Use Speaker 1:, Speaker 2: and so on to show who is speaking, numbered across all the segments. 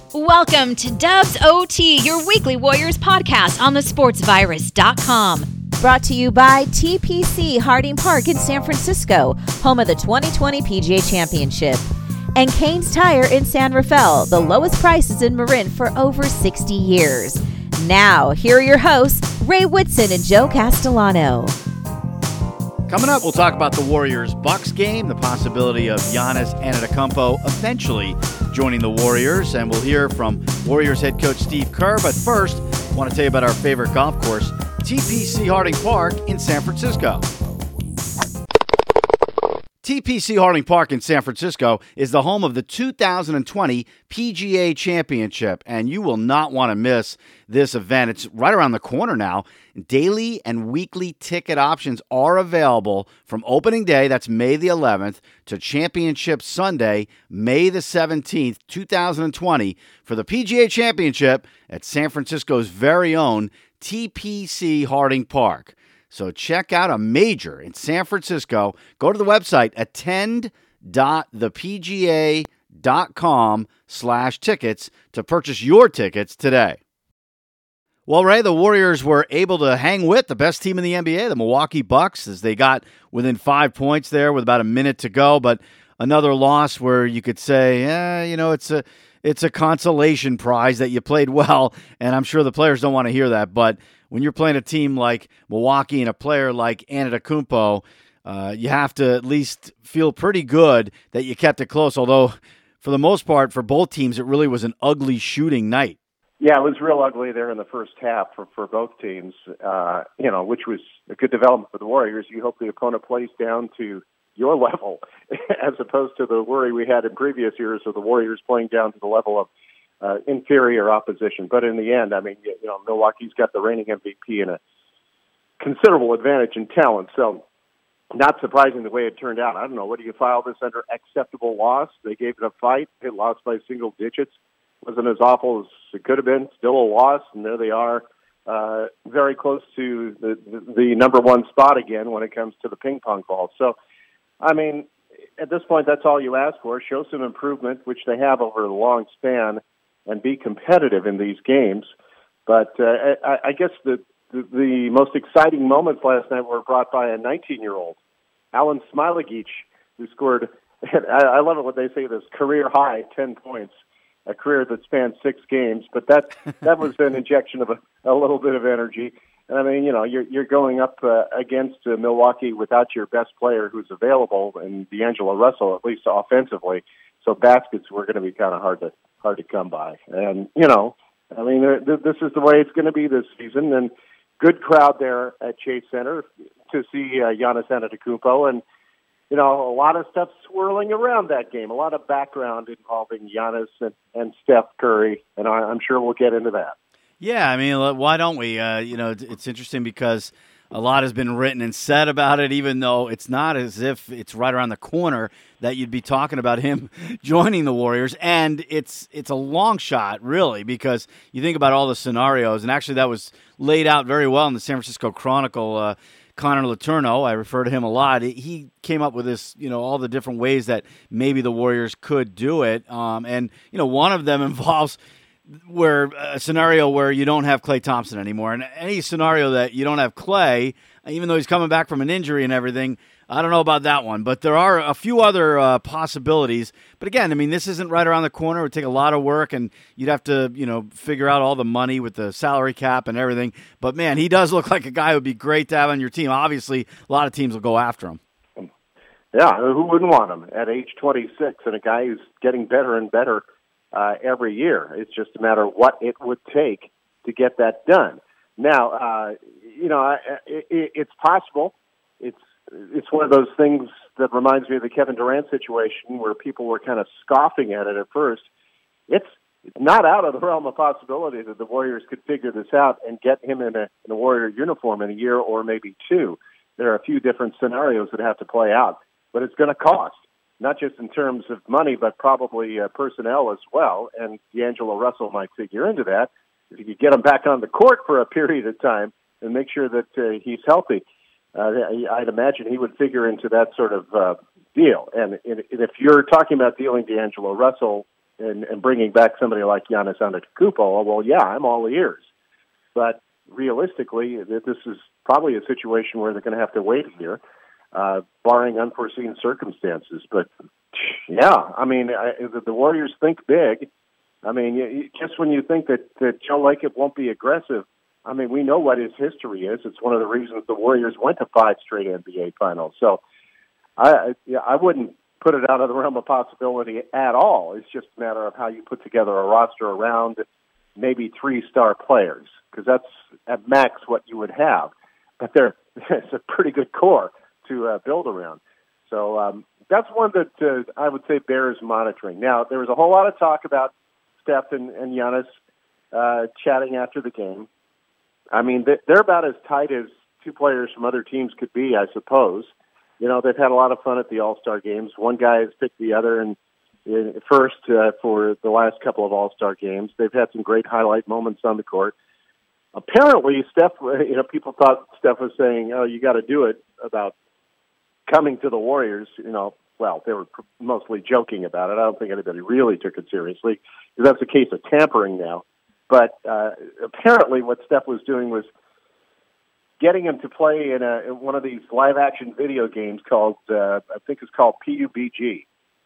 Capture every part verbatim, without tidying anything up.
Speaker 1: Welcome to Dubs O T, your weekly Warriors podcast on the sports virus dot com. Brought to you by T P C Harding Park in San Francisco, home of the twenty twenty P G A Championship. And Kane's Tire in San Rafael, the lowest prices in Marin for over sixty years. Now, here are your hosts, Ray Whitson and Joe Castellano.
Speaker 2: Coming up, we'll talk about the Warriors-Bucks game, the possibility of Giannis Antetokounmpo eventually joining the Warriors, and we'll hear from Warriors head coach Steve Kerr. But first, I want to tell you about our favorite golf course, T P C Harding Park in San Francisco. T P C Harding Park in San Francisco is the home of the two thousand twenty P G A Championship, and you will not want to miss this event. It's right around the corner now. Daily and weekly ticket options are available from opening day, that's May the eleventh, to Championship Sunday, May the seventeenth, two thousand twenty, for the P G A Championship at San Francisco's very own T P C Harding Park. So check out a major in San Francisco. Go to the website, attend dot the p g a dot com slash tickets to purchase your tickets today. Well, Ray, the Warriors were able to hang with the best team in the N B A, the Milwaukee Bucks, as they got within five points there with about a minute to go. But another loss where you could say, eh, you know, it's a it's a consolation prize that you played well, and I'm sure the players don't want to hear that. But when you're playing a team like Milwaukee and a player like Antetokounmpo, uh, you have to at least feel pretty good that you kept it close, although for the most part, for both teams, it really was an ugly shooting night.
Speaker 3: Yeah, it was real ugly there in the first half for, for both teams, uh, you know, which was a good development for the Warriors. You hope the opponent plays down to your level as opposed to the worry we had in previous years of the Warriors playing down to the level of uh, inferior opposition. But in the end, I mean, you know, Milwaukee's got the reigning M V P and a considerable advantage in talent. So not surprising the way it turned out. I don't know, what do you file this under? Acceptable loss? They gave it a fight. It lost by single digits. Wasn't as awful as it could have been. Still a loss, and there they are, uh, very close to the, the, the number one spot again when it comes to the ping pong ball. So, I mean, at this point, that's all you ask for. Show some improvement, which they have over a long span, and be competitive in these games. But uh, I, I guess the, the the most exciting moments last night were brought by a nineteen-year-old, Alen Smailagić, who scored, I, I love it when they say this, career-high ten points. A career that spanned six games, but that that was an injection of a, a little bit of energy. And I mean, you know, you're you're going up uh, against uh, Milwaukee without your best player who's available, and D'Angelo Russell, at least offensively. So baskets were going to be kind of hard to hard to come by. And you know, I mean, th- this is the way it's going to be this season. And good crowd there at Chase Center to see uh, Giannis Antetokounmpo, and you know, a lot of stuff swirling around that game, a lot of background involving Giannis and, and Steph Curry, and I, I'm sure we'll get into that.
Speaker 2: Yeah, I mean, why don't we? Uh, you know, it's interesting because a lot has been written and said about it, even though it's not as if it's right around the corner that you'd be talking about him joining the Warriors. And it's it's a long shot, really, because you think about all the scenarios, and actually that was laid out very well in the San Francisco Chronicle. Uh, Connor Letourneau, I refer to him a lot. He came up with this, you know, all the different ways that maybe the Warriors could do it. Um, and, you know, one of them involves where a scenario where you don't have Klay Thompson anymore. And any scenario that you don't have Klay, even though he's coming back from an injury and everything, I don't know about that one. But there are a few other uh, possibilities. But again, I mean, this isn't right around the corner. It would take a lot of work, and you'd have to, you know, figure out all the money with the salary cap and everything. But, man, he does look like a guy who would be great to have on your team. Obviously, a lot of teams will go after him.
Speaker 3: Yeah, who wouldn't want him at age twenty-six, and a guy who's getting better and better uh, every year. It's just a matter of what it would take to get that done. Now, uh, you know, it, it, it's possible. It's It's one of those things that reminds me of the Kevin Durant situation where people were kind of scoffing at it at first. It's not out of the realm of possibility that the Warriors could figure this out and get him in a, in a Warrior uniform in a year or maybe two. There are a few different scenarios that have to play out, but it's going to cost, not just in terms of money, but probably uh, personnel as well. And D'Angelo Russell might figure into that. If you could get him back on the court for a period of time and make sure that uh, he's healthy, Uh, I'd imagine he would figure into that sort of uh, deal. And, and if you're talking about dealing D'Angelo Russell and, and bringing back somebody like Giannis Antetokounmpo, well, yeah, I'm all ears. But realistically, this is probably a situation where they're going to have to wait a year, uh, barring unforeseen circumstances. But, yeah, I mean, I, the Warriors think big. I mean, you, just when you think that, that Joe Lacob won't be aggressive, I mean, we know what his history is. It's one of the reasons the Warriors went to five straight N B A finals. So I, I wouldn't put it out of the realm of possibility at all. It's just a matter of how you put together a roster around maybe three star players, because that's at max what you would have. But there, it's a pretty good core to uh, build around. So um, that's one that uh, I would say bears monitoring. Now, there was a whole lot of talk about Steph and, and Giannis uh, chatting after the game. I mean, they're about as tight as two players from other teams could be, I suppose. You know, they've had a lot of fun at the All-Star games. One guy has picked the other and in first uh, for the last couple of All-Star games. They've had some great highlight moments on the court. Apparently, Steph, you know, people thought Steph was saying, oh, you got to do it about coming to the Warriors. You know, well, they were mostly joking about it. I don't think anybody really took it seriously, because that's a case of tampering now. But uh, apparently what Steph was doing was getting him to play in, a, in one of these live-action video games called, uh, I think it's called P U B G.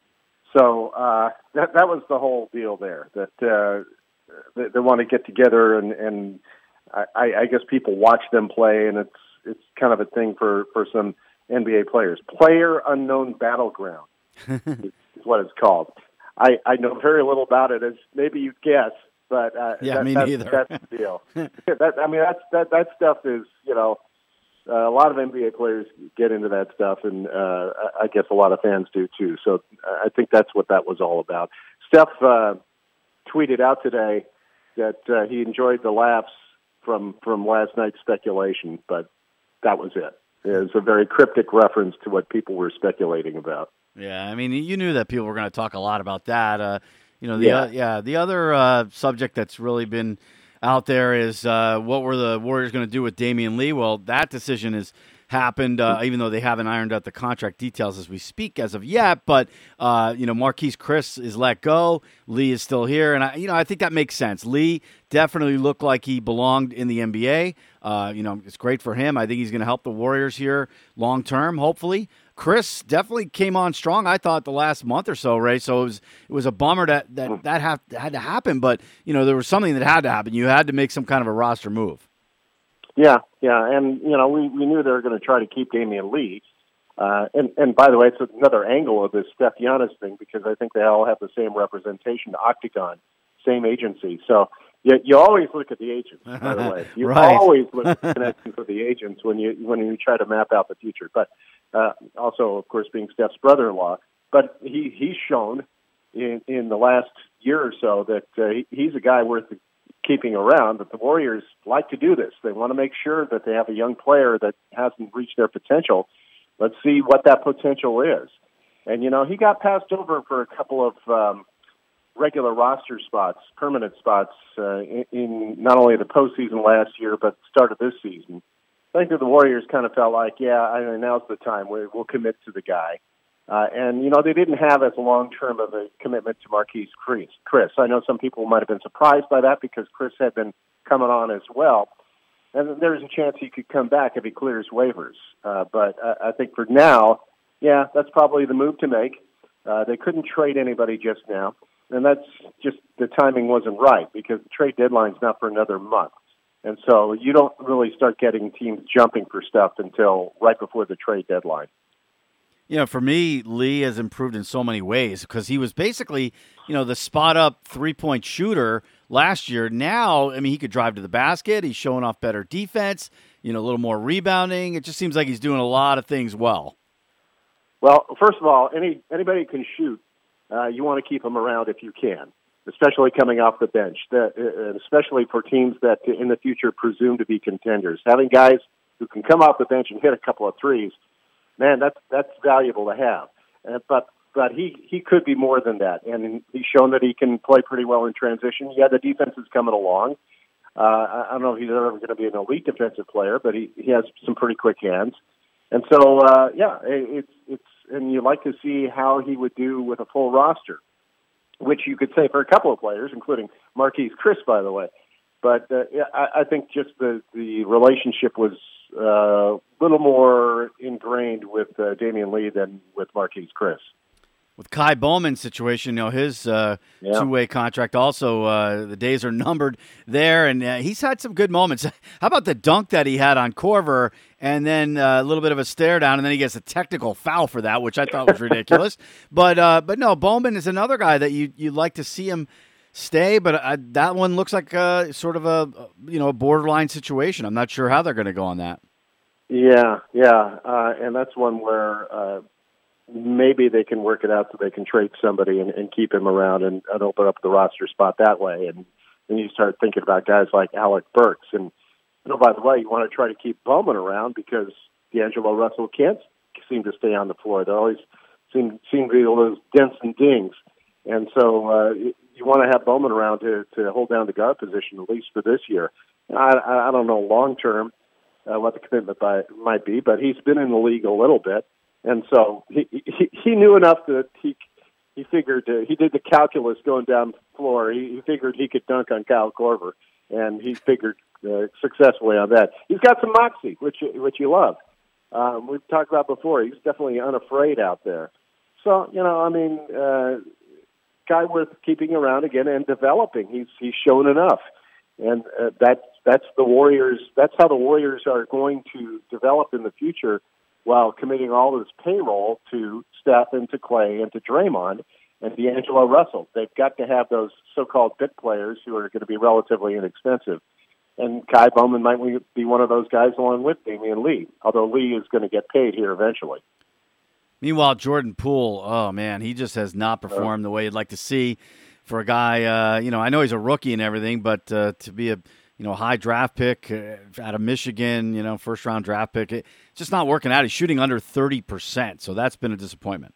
Speaker 3: So uh, that that was the whole deal there, that uh, they, they want to get together, and, and I, I guess people watch them play, and it's it's kind of a thing for, for some N B A players. Player Unknown Battleground is what it's called. I, I know very little about it, as maybe you'd guess. But uh,
Speaker 2: yeah,
Speaker 3: that,
Speaker 2: me
Speaker 3: that's,
Speaker 2: neither.
Speaker 3: That's the deal. that, I mean, that's, that that stuff is, you know, uh, a lot of N B A players get into that stuff, and uh, I guess a lot of fans do too. So I think that's what that was all about. Steph uh, tweeted out today that uh, he enjoyed the laughs from from last night's speculation, but that was it. It was a very cryptic reference to what people were speculating about.
Speaker 2: Yeah, I mean, you knew that people were going to talk a lot about that. Uh, You know, the
Speaker 3: yeah.
Speaker 2: Uh, yeah, the other uh, subject that's really been out there is uh, what were the Warriors going to do with Damian Lee? Well, that decision has happened, uh, even though they haven't ironed out the contract details as we speak as of yet. But, uh, you know, Marquise Chris is let go. Lee is still here. And, I, you know, I think that makes sense. Lee definitely looked like he belonged in the N B A. Uh, you know, it's great for him. I think he's going to help the Warriors here long term, hopefully. Chris definitely came on strong, I thought, the last month or so, Ray. So it was it was a bummer that that, that have, had to happen. But, you know, there was something that had to happen. You had to make some kind of a roster move.
Speaker 3: Yeah, yeah. And, you know, we, we knew they were going to try to keep Damian Lee. Uh, and, and, by the way, it's another angle of this Steph Giannis thing, because I think they all have the same representation, Octagon, same agency. So you, you always look at the agents, by the way. You
Speaker 2: right.
Speaker 3: always look at the connections with the agents when you when you try to map out the future. But uh, also, of course, being Steph's brother-in-law. But he, he's shown in, in the last year or so that uh, he, he's a guy worth keeping around. But the Warriors like to do this. They want to make sure that they have a young player that hasn't reached their potential. Let's see what that potential is. And, you know, he got passed over for a couple of um, regular roster spots, permanent spots, uh, in, in not only the postseason last year, but the start of this season. I think that the Warriors kind of felt like, yeah, I mean, now's the time. We, we'll commit to the guy. Uh, and, you know, they didn't have as long-term of a commitment to Marquise Chris. Chris. I know some people might have been surprised by that, because Chris had been coming on as well. And there's a chance he could come back if he clears waivers. Uh, but I, I think for now, yeah, that's probably the move to make. Uh, they couldn't trade anybody just now. And that's just, the timing wasn't right, because the trade deadline's not for another month. And so you don't really start getting teams jumping for stuff until right before the trade deadline.
Speaker 2: You know, for me, Lee has improved in so many ways, because he was basically, you know, the spot-up three-point shooter last year. Now, I mean, he could drive to the basket. He's showing off better defense, you know, a little more rebounding. It just seems like he's doing a lot of things well.
Speaker 3: Well, first of all, any anybody can shoot. Uh, you want to keep them around if you can, especially coming off the bench, that, uh, especially for teams that in the future presume to be contenders. Having guys who can come off the bench and hit a couple of threes, man, that's that's valuable to have. Uh, but but he, he could be more than that, and he's shown that he can play pretty well in transition. Yeah, the defense is coming along. Uh, I don't know if he's ever going to be an elite defensive player, but he, he has some pretty quick hands. And so, uh, yeah, it, it's it's and you like to see how he would do with a full roster. which you could say for a couple of players, including Marquise Chris, by the way. But uh, I, I think just the, the relationship was a uh, little more ingrained with uh, Damian Lee than with Marquise Chris.
Speaker 2: With Kai Bowman's situation, you know, his uh, yeah. two-way contract also, uh, the days are numbered there, and uh, he's had some good moments. How about the dunk that he had on Korver, and then uh, a little bit of a stare down, and then he gets a technical foul for that, which I thought was ridiculous. But uh, but no, Bowman is another guy that you you'd like to see him stay, but uh, that one looks like uh, sort of a you know a borderline situation. I'm not sure how they're going to go on that.
Speaker 3: Yeah, yeah, uh, and that's one where. Uh, Maybe they can work it out so they can trade somebody and, and keep him around and, and open up the roster spot that way. And then you start thinking about guys like Alec Burks. And, you know, by the way, you want to try to keep Bowman around because D'Angelo Russell can't seem to stay on the floor. They always seem, seem to be those dents and dings. And so uh, you, you want to have Bowman around to, to hold down the guard position, at least for this year. I, I don't know long term uh, what the commitment by, might be, but he's been in the league a little bit. And so he, he he knew enough that he he figured uh, he did the calculus going down the floor. He, he figured he could dunk on Kyle Korver, and he figured uh, successfully on that. He's got some moxie, which which you love. Um, we've talked about before. He's definitely unafraid out there. So you know, I mean, uh, guy worth keeping around again and developing. He's he's shown enough, and uh, that's that's the Warriors. That's how the Warriors are going to develop in the future. While committing all this payroll to Steph and to Clay and to Draymond and D'Angelo Russell. They've got to have those so-called bit players who are going to be relatively inexpensive. And Kai Bowman might be one of those guys along with Damian Lee, although Lee is going to get paid here eventually.
Speaker 2: Meanwhile, Jordan Poole, oh, man, he just has not performed the way you'd like to see for a guy. Uh, you know, I know he's a rookie and everything, but uh, to be a you know, high draft pick uh, out of Michigan, you know, first round draft pick. It's just not working out. He's shooting under thirty percent, so that's been a disappointment.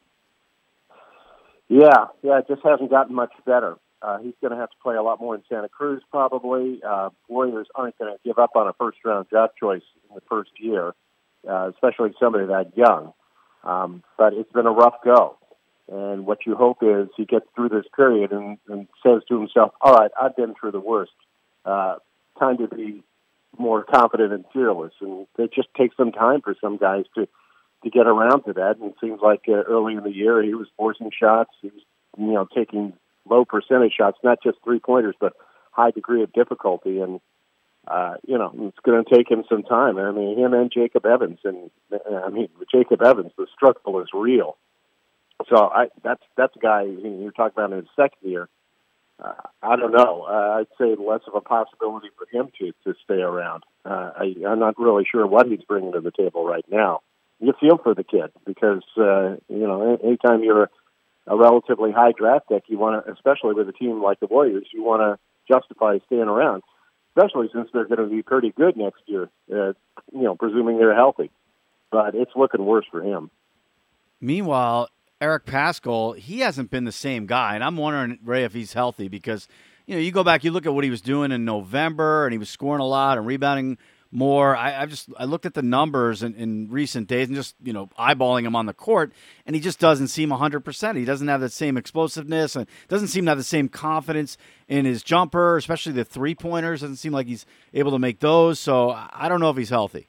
Speaker 3: Yeah, yeah, it just hasn't gotten much better. Uh, he's going to have to play a lot more in Santa Cruz probably. Uh, Warriors aren't going to give up on a first round draft choice in the first year, uh, especially somebody that young. Um, but it's been a rough go. And what you hope is he gets through this period and, and says to himself, all right, I've been through the worst. Uh, time to be more confident and fearless. And it just takes some time for some guys to, to get around to that. And it seems like uh, early in the year he was forcing shots. He was, you know, taking low percentage shots, not just three-pointers, but high degree of difficulty. And, uh, you know, it's going to take him some time. I mean, him and Jacob Evans. And, I mean, with Jacob Evans, the struggle is real. So I, that's that's a guy you're talking about in his second year. Uh, I don't know. Uh, I'd say less of a possibility for him to, to stay around. Uh, I, I'm not really sure what he's bringing to the table right now. You feel for the kid because, uh, you know, anytime you're a, a relatively high draft pick, you want to, especially with a team like the Warriors, you want to justify staying around, especially since they're going to be pretty good next year, uh, you know, presuming they're healthy. But it's looking worse for him.
Speaker 2: Meanwhile, Eric Paschall, he hasn't been the same guy, and I'm wondering, Ray, if he's healthy because, you know, you go back, you look at what he was doing in November, and he was scoring a lot and rebounding more. I, I just I looked at the numbers in, in recent days and just, you know, eyeballing him on the court, and he just doesn't seem one hundred percent. He doesn't have the same explosiveness and doesn't seem to have the same confidence in his jumper, especially the three-pointers. Doesn't seem like he's able to make those, so I don't know if he's healthy.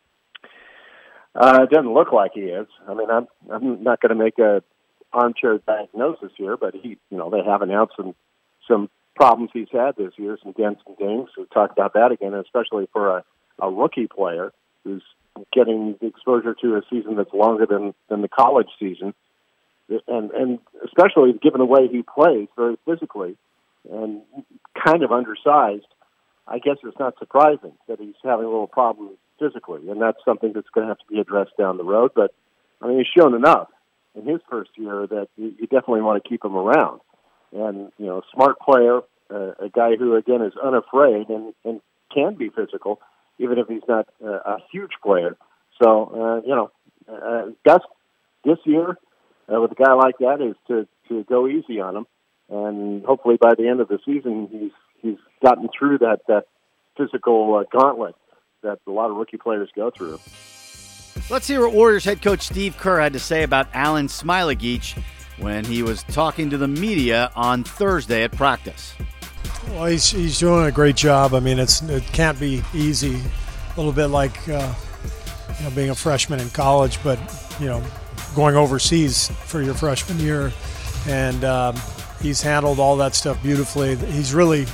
Speaker 3: Uh, it doesn't look like he is. I mean, I'm I'm not going to make a armchair diagnosis here, but he, you know, they have announced some some problems he's had this year, some dents and dings. We'll talk about that again, especially for a, a rookie player who's getting exposure to a season that's longer than, than the college season, and and especially given the way he plays, very physically and kind of undersized. I guess it's not surprising that he's having a little problem physically, and that's something that's going to have to be addressed down the road. But, I mean, he's shown enough in his first year that you, you definitely want to keep him around. And, you know, smart player, uh, a guy who, again, is unafraid and, and can be physical, even if he's not uh, a huge player. So, uh, you know, uh, best this year uh, with a guy like that is to, to go easy on him. And hopefully by the end of the season, he's he's gotten through that, that physical uh, gauntlet that a lot of rookie players go through.
Speaker 2: Let's hear what Warriors head coach Steve Kerr had to say about Alen Smailagić when he was talking to the media on Thursday at practice.
Speaker 4: Well, he's, he's doing a great job. I mean, it's it can't be easy. A little bit like uh, you know, being a freshman in college, but you know, going overseas for your freshman year. And um, he's handled all that stuff beautifully. He's really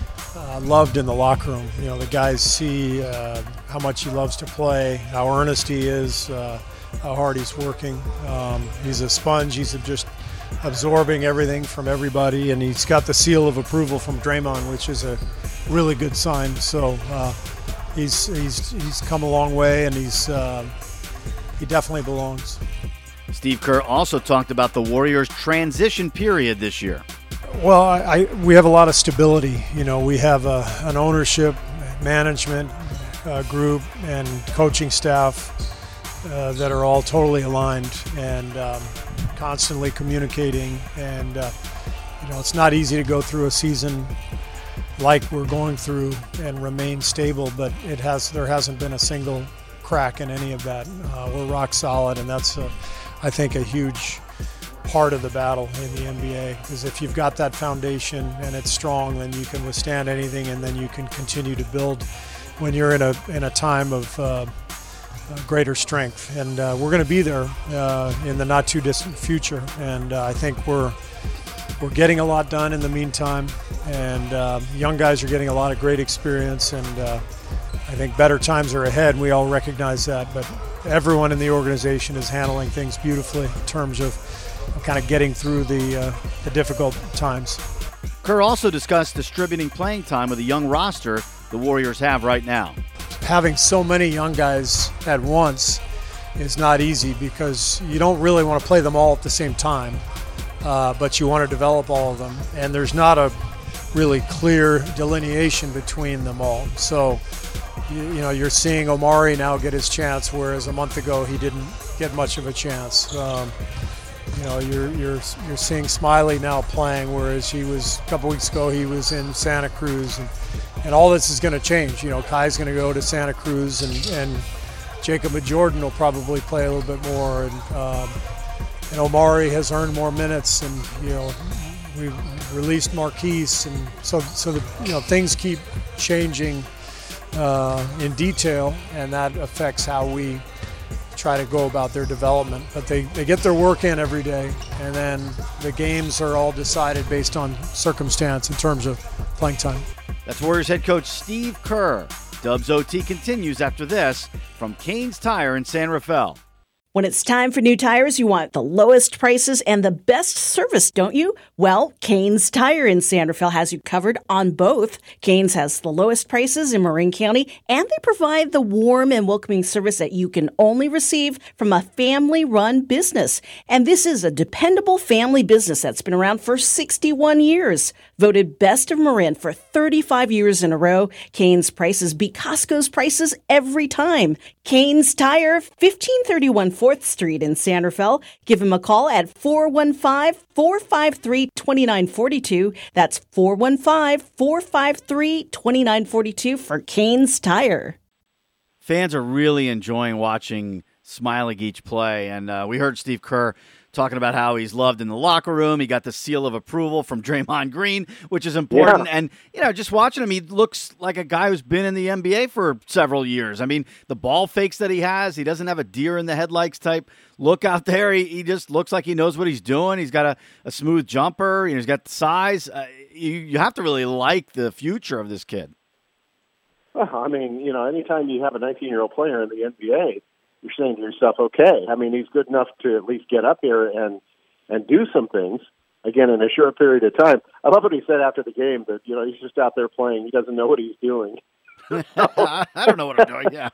Speaker 4: uh, loved in the locker room. You know, the guys see uh, how much he loves to play, how earnest he is, uh, how hard he's working. Um, he's a sponge. He's just absorbing everything from everybody, and he's got the seal of approval from Draymond, which is a really good sign. So uh, he's he's he's come a long way, and he's uh, he definitely belongs.
Speaker 2: Steve Kerr also talked about the Warriors' transition period this year.
Speaker 4: Well, I, I we have a lot of stability. You know, we have a, an ownership, management uh, group, and coaching staff uh, that are all totally aligned and um, constantly communicating. And uh, you know, it's not easy to go through a season like we're going through and remain stable, but it has there hasn't been a single crack in any of that. Uh, we're rock solid, and that's a, I think a huge part of the battle in the N B A, because if you've got that foundation and it's strong, then you can withstand anything, and then you can continue to build when you're in a in a time of uh, greater strength. And uh, we're going to be there uh, in the not too distant future, and uh, I think we're we're getting a lot done in the meantime, and uh, young guys are getting a lot of great experience, and uh, I think better times are ahead, and we all recognize that. But everyone in the organization is handling things beautifully in terms of kind of getting through the uh, the difficult times.
Speaker 2: Kerr also discussed distributing playing time with a young roster the Warriors have right now.
Speaker 4: Having so many young guys at once is not easy, because you don't really want to play them all at the same time, uh, but you want to develop all of them, and there's not a really clear delineation between them all. So you, you know, you're seeing Omari now get his chance, whereas a month ago he didn't get much of a chance. Um, You know, you're you're you're seeing Smiley now playing, whereas he was a couple weeks ago he was in Santa Cruz, and, and all this is going to change. You know, Kai's going to go to Santa Cruz, and, and Jacob Jordan will probably play a little bit more, and um, and Omari has earned more minutes, and you know we released Marquise, and so so the you know things keep changing uh, in detail, and that affects how we try to go about their development. But they, they get their work in every day, and then the games are all decided based on circumstance in terms of playing time.
Speaker 2: That's Warriors head coach Steve Kerr. Dubs O T continues after this from Canes Tire in San Rafael.
Speaker 5: When it's time for new tires, you want the lowest prices and the best service, don't you? Well, Canes Tire in San Rafael has you covered on both. Canes has the lowest prices in Marin County, and they provide the warm and welcoming service that you can only receive from a family-run business. And this is a dependable family business that's been around for sixty-one years. Voted best of Marin for thirty-five years in a row, Canes prices beat Costco's prices every time. Canes Tire, fifteen thirty-one fourth Street in San Rafael. Give him a call at four one five, four five three, two nine four two. That's four one five, four five three, two nine four two for Canes Tire.
Speaker 2: Fans are really enjoying watching Smiley Geach play, and uh, we heard Steve Kerr talking about how he's loved in the locker room. He got the seal of approval from Draymond Green, which is important. Yeah. And, you know, just watching him, he looks like a guy who's been in the N B A for several years. I mean, the ball fakes that he has, he doesn't have a deer in the headlights type look out there. He, he just looks like he knows what he's doing. He's got a, a smooth jumper. You know, he's got the size. Uh, you, you have to really like the future of this kid.
Speaker 3: Well, I mean, you know, anytime you have a nineteen-year-old player in the N B A, you're saying to yourself, okay, I mean, he's good enough to at least get up here and, and do some things, again, in a short period of time. I love what he said after the game, that, you know, he's just out there playing. He doesn't know what he's doing.
Speaker 2: I don't know what I'm doing, yeah.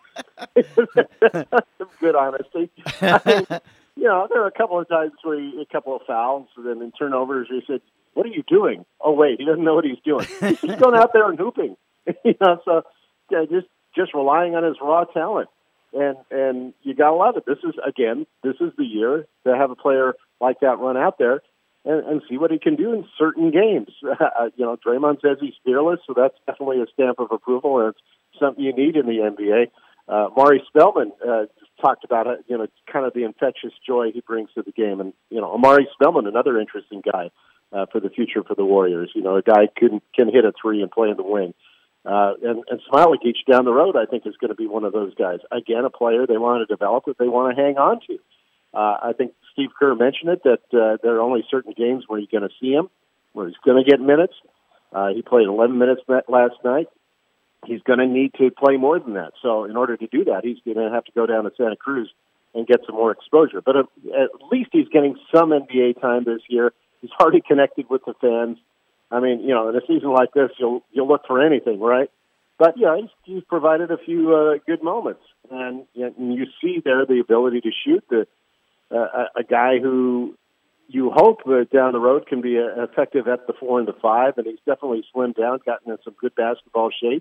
Speaker 3: Good honesty. I mean, you know, there are a couple of times where he, a couple of fouls and then in turnovers, he said, what are you doing? Oh, wait, he doesn't know what he's doing. He's just going out there and hooping. You know, so yeah, just, just relying on his raw talent. And and you got to love it. This is, again, this is the year to have a player like that run out there and, and see what he can do in certain games. Uh, you know, Draymond says he's fearless, so that's definitely a stamp of approval, and it's something you need in the N B A. Uh, Amari Spellman uh, talked about it, you know, kind of the infectious joy he brings to the game. And, you know, Amari Spellman, another interesting guy uh, for the future for the Warriors. You know, a guy can can hit a three and play in the wing. Uh, and, and Smailagic down the road, I think, is going to be one of those guys. Again, a player they want to develop that they want to hang on to. Uh, I think Steve Kerr mentioned it, that uh, there are only certain games where you're going to see him, where he's going to get minutes. Uh, he played eleven minutes last night. He's going to need to play more than that. So in order to do that, he's going to have to go down to Santa Cruz and get some more exposure. But at, at least he's getting some N B A time this year. He's already connected with the fans. I mean, you know, in a season like this, you'll you'll look for anything, right? But, yeah, he's, he's provided a few uh, good moments. And, and you see there the ability to shoot, the uh, a guy who you hope that down the road can be uh, effective at the four and the five, and he's definitely slimmed down, gotten in some good basketball shape.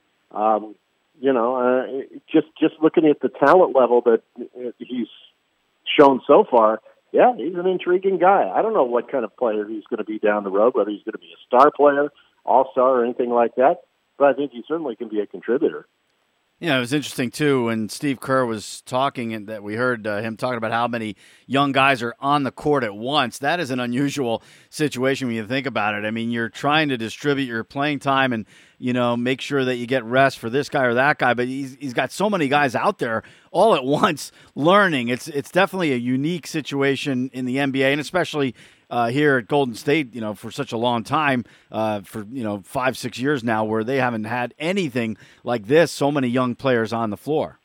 Speaker 3: Um, you know, uh, just just looking at the talent level that he's shown so far, yeah, he's an intriguing guy. I don't know what kind of player he's going to be down the road, whether he's going to be a star player, all-star, or anything like that, but I think he certainly can be a contributor.
Speaker 2: Yeah, it was interesting, too, when Steve Kerr was talking and that we heard uh, him talking about how many young guys are on the court at once. That is an unusual situation when you think about it. I mean, you're trying to distribute your playing time and, you know, make sure that you get rest for this guy or that guy, but he's he's got so many guys out there all at once learning. It's it's definitely a unique situation in the N B A, and especially Uh, here at Golden State, you know, for such a long time, uh, for, you know, five, six years now, where they haven't had anything like this, so many young players on the floor.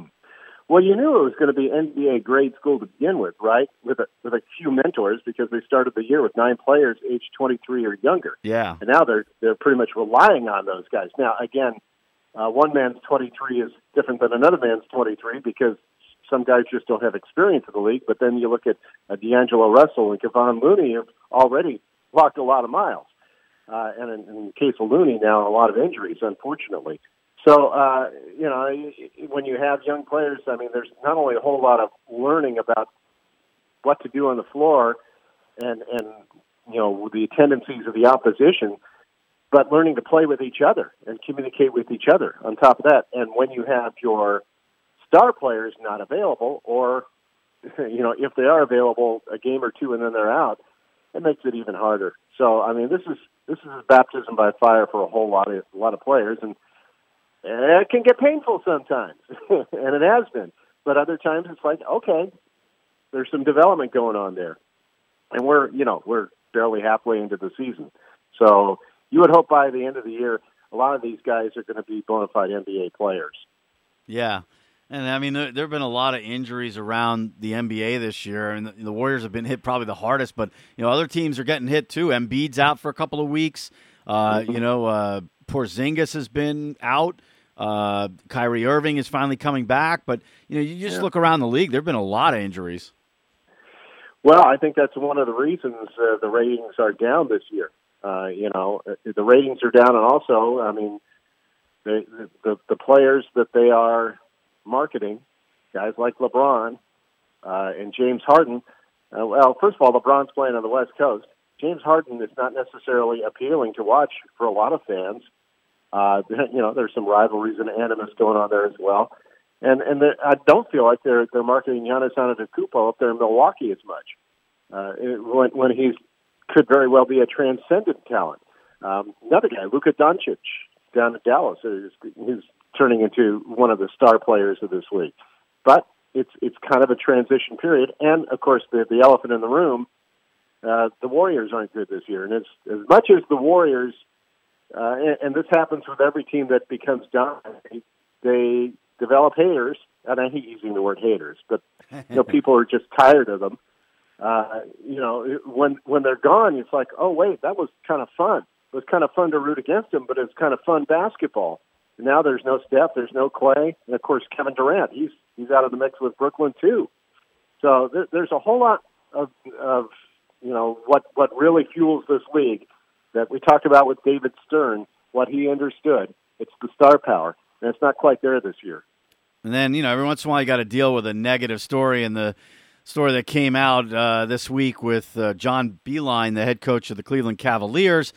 Speaker 3: Well, you knew it was going to be N B A grade school to begin with, right? With a, with a few mentors, because they started the year with nine players aged twenty-three or younger.
Speaker 2: Yeah.
Speaker 3: And now they're they're pretty much relying on those guys. Now, again, uh, one man's twenty-three is different than another man's twenty-three, because some guys just don't have experience in the league. But then you look at uh, D'Angelo Russell and Kevon Looney have already walked a lot of miles. Uh, and in, in the case of Looney now, a lot of injuries, unfortunately. So, uh, you know, when you have young players, I mean, there's not only a whole lot of learning about what to do on the floor and, and you know, the tendencies of the opposition, but learning to play with each other and communicate with each other on top of that. And when you have your star players not available, or, you know, if they are available a game or two and then they're out, it makes it even harder. So, I mean, this is this is baptism by fire for a whole lot of a lot of players, and it can get painful sometimes, and it has been. But other times it's like, okay, there's some development going on there, and we're you know we're barely halfway into the season, so you would hope by the end of the year a lot of these guys are going to be bona fide N B A players.
Speaker 2: Yeah. And, I mean, there have been a lot of injuries around the N B A this year, and the, the Warriors have been hit probably the hardest, but, you know, other teams are getting hit too. Embiid's out for a couple of weeks. Uh, mm-hmm. You know, uh, Porzingis has been out. Uh, Kyrie Irving is finally coming back. But, you know, you just yeah. look around the league, there have been a lot of injuries.
Speaker 3: Well, I think that's one of the reasons uh, the ratings are down this year. Uh, you know, the ratings are down, and also, I mean, the, the, the players that they are marketing, guys like LeBron uh, and James Harden. Uh, well, first of all, LeBron's playing on the West Coast. James Harden is not necessarily appealing to watch for a lot of fans. Uh, you know, there's some rivalries and animus going on there as well. And and I don't feel like they're they're marketing Giannis Antetokounmpo up there in Milwaukee as much. Uh, when when he could very well be a transcendent talent. Um, another guy, Luka Doncic, down in Dallas, is he's turning into one of the star players of this league. But it's it's kind of a transition period. And, of course, the, the elephant in the room, uh, the Warriors aren't good this year. And it's, as much as the Warriors, uh, and, and this happens with every team that becomes dominant, they develop haters. And I hate using the word haters, but you know, people are just tired of them. Uh, you know, when when they're gone, it's like, oh, wait, that was kind of fun. It was kind of fun to root against them, but it's kind of fun basketball. Now there's no Steph, there's no Clay, and of course Kevin Durant. He's he's out of the mix with Brooklyn too. So there, there's a whole lot of of you know what what really fuels this league that we talked about with David Stern. What he understood, it's the star power, and it's not quite there this year.
Speaker 2: And then you know every once in a while you got to deal with a negative story, and the story that came out uh, this week with uh, John Beilein, the head coach of the Cleveland Cavaliers,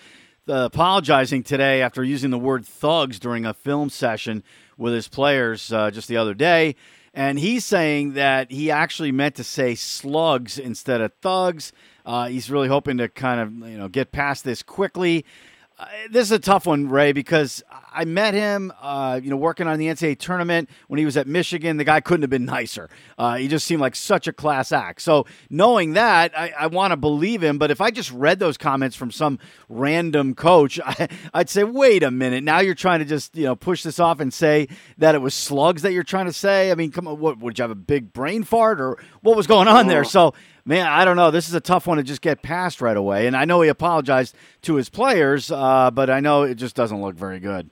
Speaker 2: uh, apologizing today after using the word thugs during a film session with his players uh, just the other day. And he's saying that he actually meant to say slugs instead of thugs. Uh, he's really hoping to kind of, you know, get past this quickly. Uh, this is a tough one, Ray, because I met him, uh, you know, working on the N C double A tournament when he was at Michigan. The guy couldn't have been nicer. Uh, he just seemed like such a class act. So knowing that, I, I want to believe him. But if I just read those comments from some random coach, I, I'd say, wait a minute. Now you're trying to just, you know, push this off and say that it was slugs that you're trying to say. I mean, come on, what, would you have a big brain fart or what was going on there? So, man, I don't know. This is a tough one to just get past right away. And I know he apologized to his players, uh, but I know it just doesn't look very good.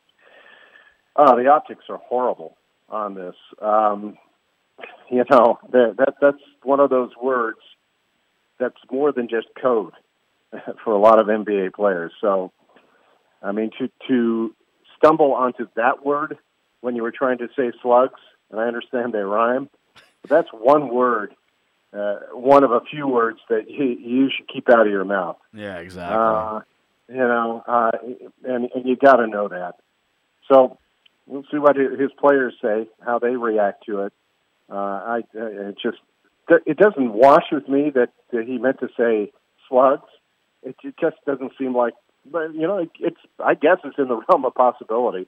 Speaker 3: Uh, the optics are horrible on this. Um, you know, that, that that's one of those words that's more than just code for a lot of N B A players. So, I mean, to to stumble onto that word when you were trying to say slugs, and I understand they rhyme, but that's one word. Uh, one of a few words that you, you should keep out of your mouth.
Speaker 2: Yeah, exactly.
Speaker 3: Uh, you know, uh, and, and you got to know that. So we'll see what his players say, how they react to it. Uh, I it just it doesn't wash with me that, that he meant to say slugs. It, it just doesn't seem like, but you know, it, it's I guess it's in the realm of possibility.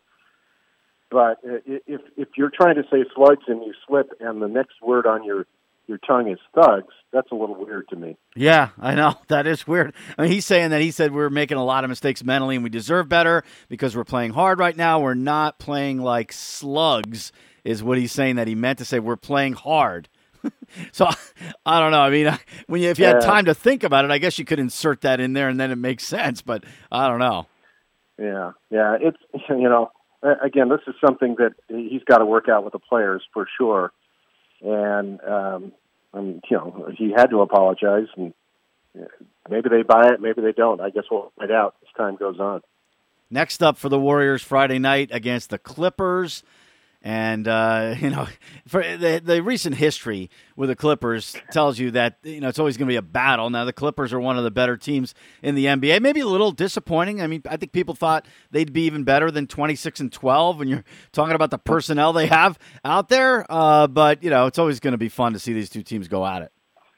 Speaker 3: But if if you're trying to say slugs and you slip, and the next word on your your tongue is thugs, that's a little weird to me.
Speaker 2: Yeah, I know. That is weird. I mean, he's saying that he said we're making a lot of mistakes mentally and we deserve better because we're playing hard right now. We're not playing like slugs is what he's saying that he meant to say. We're playing hard. So, I don't know. I mean, when you, if you had
Speaker 3: yeah.
Speaker 2: time to think about it, I guess you could insert that in there and then it makes sense, but I don't know.
Speaker 3: Yeah, yeah. It's, you know, again, this is something that he's got to work out with the players for sure. And, um, and, you know, he had to apologize, and maybe they buy it, maybe they don't. I guess we'll find out as time goes on.
Speaker 2: Next up for the Warriors Friday night against the Clippers. And, uh, you know, for the, the recent history with the Clippers tells you that, you know, it's always going to be a battle. Now, the Clippers are one of the better teams in the N B A. Maybe a little disappointing. I mean, I think people thought they'd be even better than twenty-six and twelve when you're talking about the personnel they have out there. Uh, but, you know, it's always going to be fun to see these two teams go at it.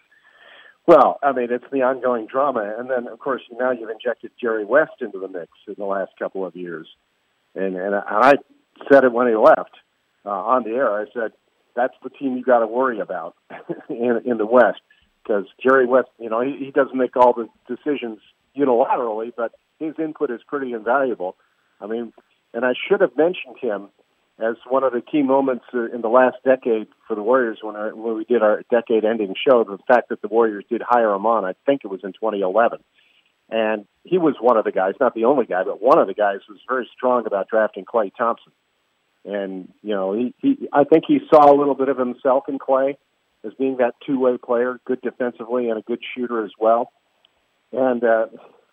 Speaker 3: Well, I mean, it's the ongoing drama. And then, of course, now you've injected Jerry West into the mix in the last couple of years. And, and I said it when he left. Uh, on the air, I said, that's the team you got to worry about in, in the West, because Jerry West, you know, he, he doesn't make all the decisions unilaterally, but his input is pretty invaluable. I mean, and I should have mentioned him as one of the key moments in the last decade for the Warriors when, I, when we did our decade-ending show, the fact that the Warriors did hire him on, I think it was in twenty eleven. And he was one of the guys, not the only guy, but one of the guys who was very strong about drafting Klay Thompson. And, you know, he, he, I think he saw a little bit of himself in Klay as being that two-way player, good defensively and a good shooter as well. And uh,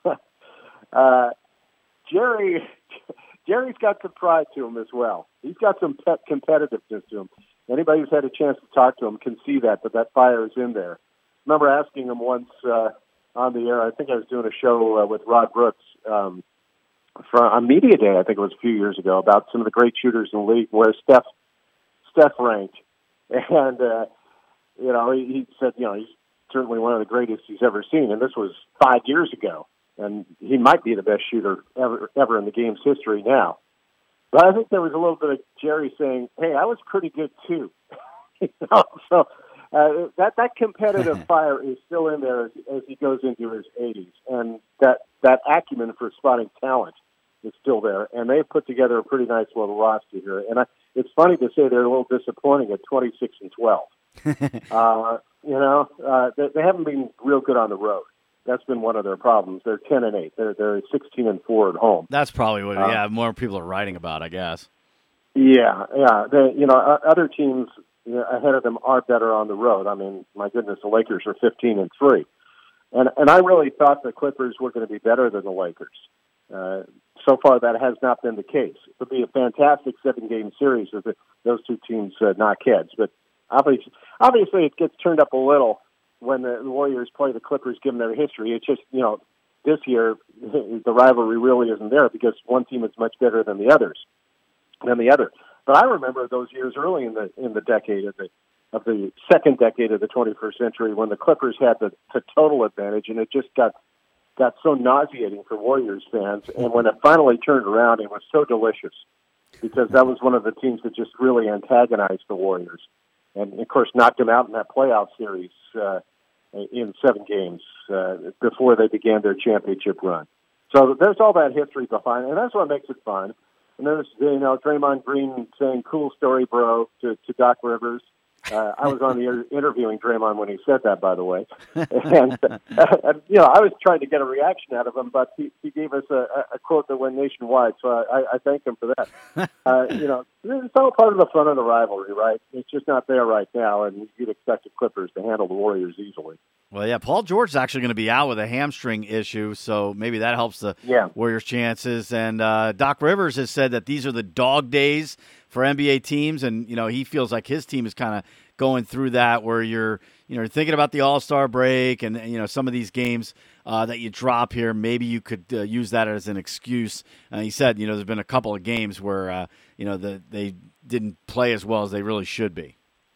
Speaker 3: uh, Jerry, Jerry's got some pride to him as well. He's got some pet competitiveness to him. Anybody who's had a chance to talk to him can see that, that that fire is in there. I remember asking him once uh, on the air, I think I was doing a show uh, with Rod Brooks, um, For, on Media Day, I think it was a few years ago, about some of the great shooters in the league where Steph Steph ranked. And, uh, you know, he, he said, you know, he's certainly one of the greatest he's ever seen. And this was five years ago. And he might be the best shooter ever ever in the game's history now. But I think there was a little bit of Jerry saying, hey, I was pretty good too. you know? So uh, that, that competitive fire is still in there as, as he goes into his eighties. And that, that acumen for spotting talent is still there, and they've put together a pretty nice little roster here. And I, it's funny to say they're a little disappointing at twenty-six and twelve. uh, you know, uh, they, they haven't been real good on the road. That's been one of their problems. They're ten and eight. They're they're sixteen and four at home.
Speaker 2: That's probably what,
Speaker 3: uh,
Speaker 2: yeah, more people are writing about, I guess.
Speaker 3: Yeah, yeah. They, you know, other teams you know, ahead of them are better on the road. I mean, my goodness, the Lakers are fifteen and three, and and I really thought the Clippers were going to be better than the Lakers. Uh, so far, that has not been the case. It would be a fantastic seven-game series if the, those two teams uh, knock heads. But obviously, obviously, it gets turned up a little when the, the Warriors play the Clippers, given their history. It's just, you know, this year, the rivalry really isn't there because one team is much better than the others, than the other. But I remember those years early in the in the decade of the of the second decade of the twenty-first century when the Clippers had the, the total advantage, and it just got got so nauseating for Warriors fans. And when it finally turned around, it was so delicious because that was one of the teams that just really antagonized the Warriors, and of course knocked them out in that playoff series uh, in seven games uh, before they began their championship run. So there's all that history behind, and that's what makes it fun. And there's, you know, Draymond Green saying, "Cool story, bro," to, to Doc Rivers. Uh, I was on the inter- interviewing Draymond when he said that, by the way. And, uh, and, you know, I was trying to get a reaction out of him, but he, he gave us a, a quote that went nationwide, so I, I thank him for that. Uh, you know, it's all part of the fun of the rivalry, right? It's just not there right now, and you'd expect the Clippers to handle the Warriors easily.
Speaker 2: Well, yeah, Paul George is actually going to be out with a hamstring issue, so maybe that helps the
Speaker 3: yeah.
Speaker 2: Warriors' chances. And uh, Doc Rivers has said that these are the dog days for N B A teams, and you know he feels like his team is kind of going through that, where you're you know thinking about the All-Star break and you know some of these games uh, that you drop here. Maybe you could uh, use that as an excuse. Uh, he said, you know, there's been a couple of games where uh, you know the, they didn't play as well as they really should be.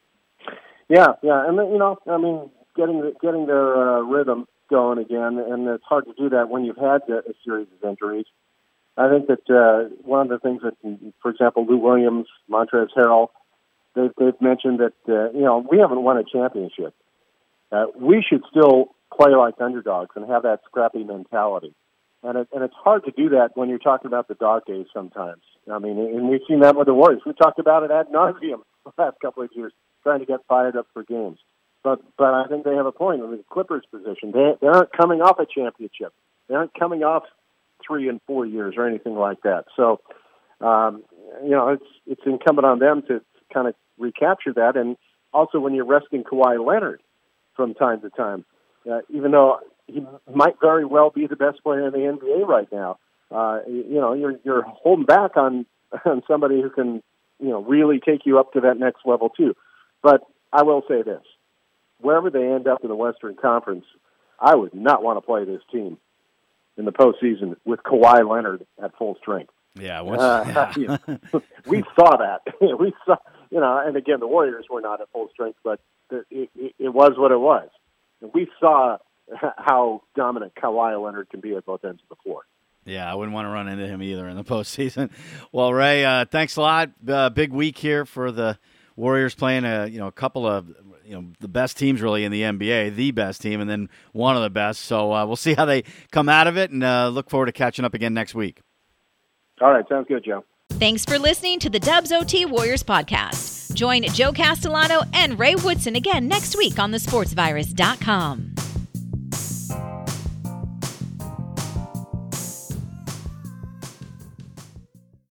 Speaker 3: Yeah, yeah, and you know, I mean. Getting getting their uh, rhythm going again, and it's hard to do that when you've had a series of injuries. I think that uh, one of the things that, for example, Lou Williams, Montrezl Harrell, they've, they've mentioned that uh, you know we haven't won a championship. Uh, we should still play like underdogs and have that scrappy mentality, and it, and it's hard to do that when you're talking about the dog days sometimes. I mean, and we've seen that with the Warriors. We talked about it ad nauseum the last couple of years, trying to get fired up for games. But but I think they have a point in the Clippers' position. They they aren't coming off a championship. They aren't coming off three and four years or anything like that. So, um, you know, it's it's incumbent on them to kind of recapture that. And also when you're resting Kawhi Leonard from time to time, uh, even though he might very well be the best player in the N B A right now, uh, you know, you're you're holding back on on somebody who can you know really take you up to that next level too. But I will say this. Wherever they end up in the Western Conference, I would not want to play this team in the postseason with Kawhi Leonard at full strength.
Speaker 2: Yeah,
Speaker 3: uh,
Speaker 2: yeah.
Speaker 3: you know, we saw that. we saw, you know, and again, the Warriors were not at full strength, but it, it, it was what it was. And we saw how dominant Kawhi Leonard can be at both ends of the floor.
Speaker 2: Yeah, I wouldn't want to run into him either in the postseason. Well, Ray, uh, thanks a lot. Uh, big week here for the Warriors playing a you know a couple of you know the best teams really in the N B A, the best team, and then one of the best. So uh, we'll see how they come out of it, and uh, look forward to catching up again next week.
Speaker 3: All right, sounds good, Joe.
Speaker 1: Thanks for listening to the Dubs O T Warriors podcast. Join Joe Castellano and Ray Woodson again next week on the sports virus dot com.